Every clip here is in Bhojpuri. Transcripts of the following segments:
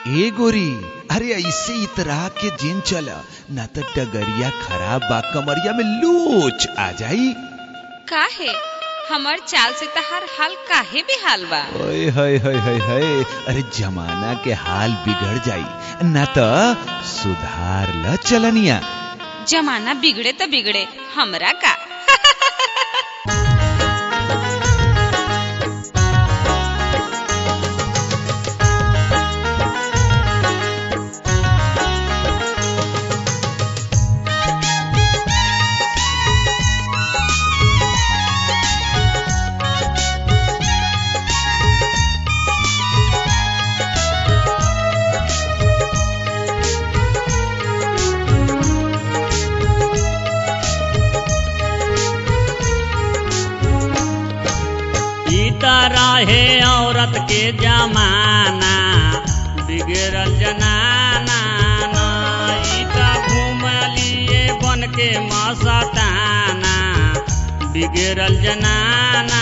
ए गोरी, अरे ऐसे इतरा के जिन चला ना तो डगरिया खराब बा, कमरिया में लोच आ जाई। काहे हमर चाल से तहार हाल काहे बेहाल बा? ओए हाय हाय हाय हाय, अरे जमाना के हाल बिगड़ जाई ना तो सुधार ल चलनिया। जमाना बिगड़े तो बिगड़े, हमरा का। रहे औरत के जमाना, बिगड़ल जनाना घूम लिए बन के मस्ताना, बिगड़ल जनाना।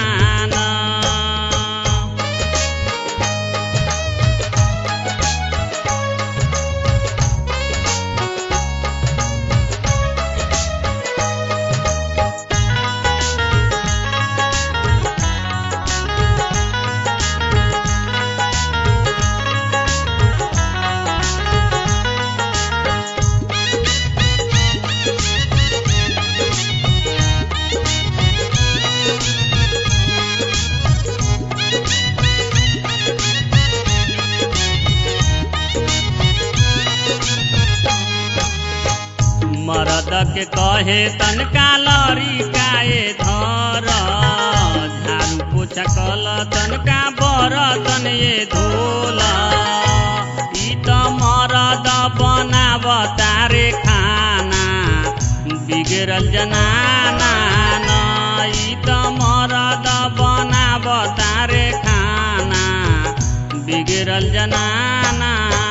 मरद के कहे तनका लड़ी काए धर, झाड़ू पोछा कल तनका बरतन ये धोल। ई त मरद बनाव तारे खाना, बिगड़ल जनाना। ई त मरद बनाव तारे खाना, बिगड़ल जनाना।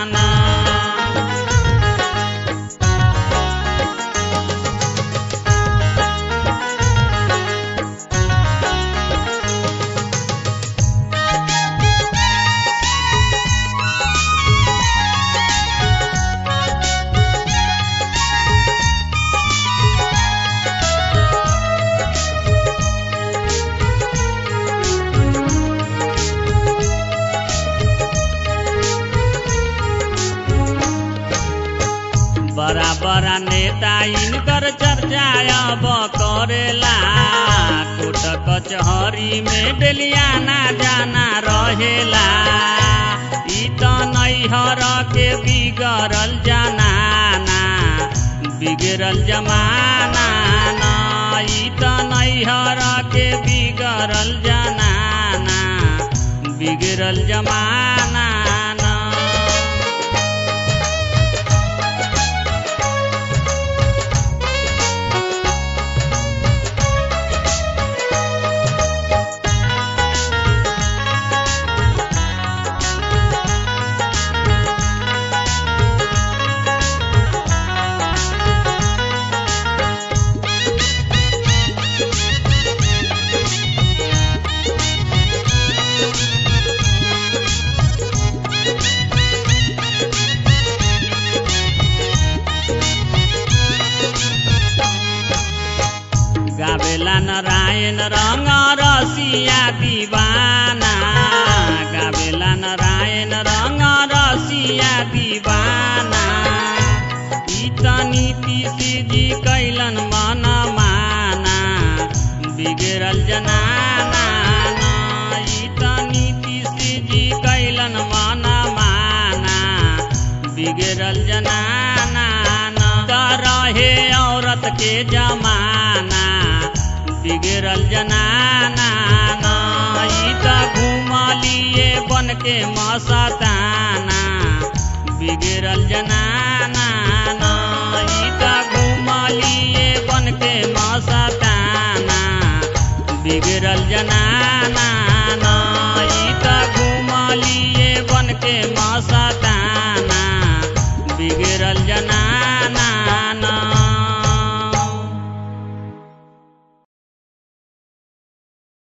बड़ा बड़ा नेता इनकर चर्चा अब करेला, कोर्ट कचहरी में डेलियाना जाना रहेला। ई त नैहर के बिगड़ल जनाना, बिगड़ल जमाना। ई त नैहर के बिगड़ल जनाना, बिगड़ल जमाना। गावेला नारायण रंग रसिया दीवाना, गावेला नारायण रंग रसिया दीवाना। ई त नीतीश जी कैलन मन माना, बिगड़ल जनाना। ई त नीतीश जी कैलन मन माना, बिगड़ल जनाना। रहे औरत के जमाना, बिगड़ल जनाना। ई त घूम लिए बन के मस्ताना, बिगड़ल जनाना। ई त घूम लिए बन के मस्ताना, बिगड़ल जनाना। ई त घूम लिए बन के मस्ताना।